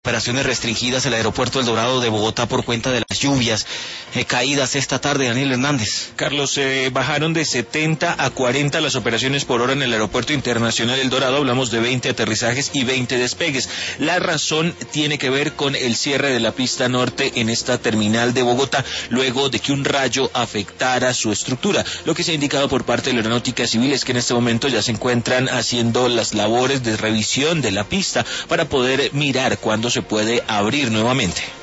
Operaciones restringidas en el aeropuerto El Dorado de Bogotá por cuenta de las lluvias caídas esta tarde. Daniel Hernández. Carlos, bajaron de 70 a 40 las operaciones por hora en el aeropuerto internacional El Dorado. Hablamos de 20 aterrizajes y 20 despegues. La razón tiene que ver con el cierre de la pista norte en esta terminal de Bogotá, luego de que un rayo afectara su estructura. Lo que se ha indicado por parte de la Aeronáutica Civil es que en este momento ya se encuentran haciendo las labores de revisión de la pista para poder mirar cuándo se puede abrir nuevamente.